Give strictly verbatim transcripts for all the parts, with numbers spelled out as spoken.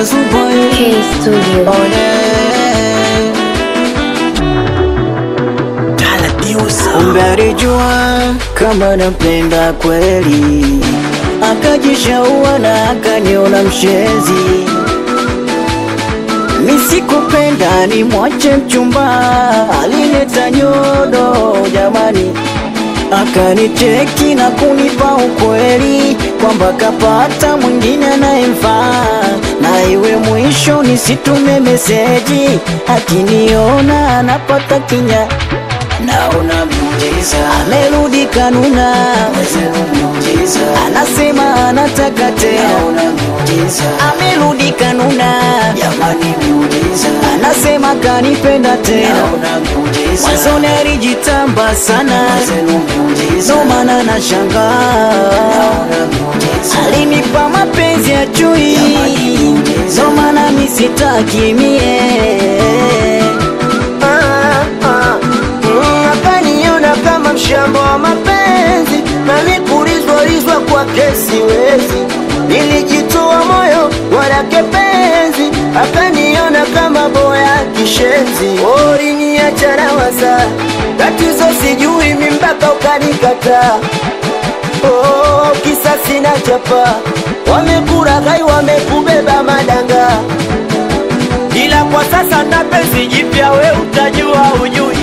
Azuboy K Studio. Kumbe alijua kama napenda kweli, akajishaua na akaniona mshenzi. Misikupenda ni mwache mchumba, alineta nyodo jamani, akanicheki na kunipa ukweli kwamba kapata mwingine anayemfaa, na iwe mwisho nisitume meseji, akiniona anapata kinya. Naona miujiza, amerudi kanuna, miujiza, anasema anataka tena. Naona miujiza, amerudi kanuna, jamani miujiza, anasema kanipenda tena. Naona miujiza, mwanzoni alijitamba sana, miujiza, ndo maana nashangaa. Naona miujiza, alinipa mapenzi ya chui, ndo maana mimi sitaki mie. Mshamba wa mapenzi na nipulizwalizwa kwa kesi wezi, nilijitoa moyo walake penzi, akaniona kama boya kishenzi. Uliniacha na waza, tatizo sijui mimi mpaka ukanikataa. Oh, kisa sina chapa, wamekuraghai wamekubeba madanga, ila kwa sasa na penzi jipya, we utajua ujui.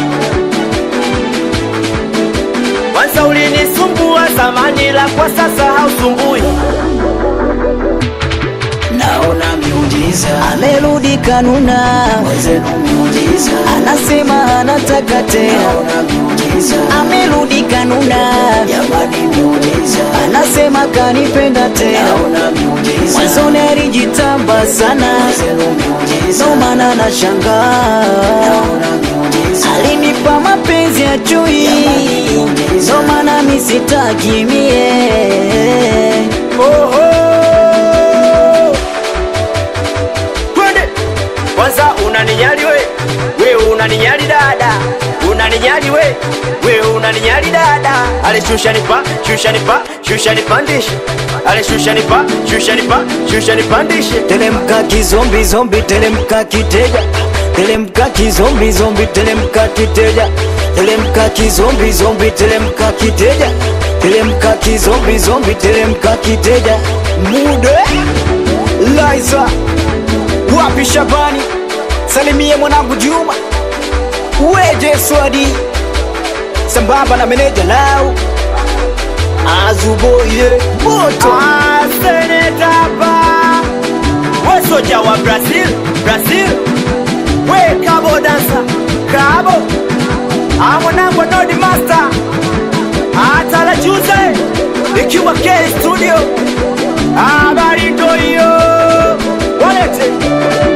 Kwanza ulinisumbua zamani, la kwa sasa hausumbui. Naona miujiza, amerudi kanuna, miujiza, anasema anataka tena. Naona miujiza, amerudi kanuna, jamani miujiza, anasema kanipenda tena. Naona miujiza, mwanzoni alijitamba sana, miujiza, ndo maana nashangaa. Naona miujiza, alinipa mapenzi ya chui, ndo maana mimi sitaki mie. Oh, oh. Twende. Kwanza unaninyali we, we unaninyali dada, unaninyali we, we unaninyali dada. Ale shusha nipa, shusha nipa, shusha nipandishe. Ale shusha nipa, shusha nipa, shusha nipandishe. Telemka kizombi zombi, telemka kiteja, telemka kizombi zombi, telemka kiteja, telemka kizombi zombi, telemka kiteja, telemka kizombi zombi, telemka kiteja. Mude Liza wapi Shabani, salimie mwanangu Juma, weje Swadi sambamba na meneja lao Azuboy moto. Ah, senetapa we soja wa Brazil, Brazil. We Cabo dancer, Cabo. Ah, mwanangu Nodi Master, atala juze ikiwa K Studio. Ah, bari ndo hiyo walete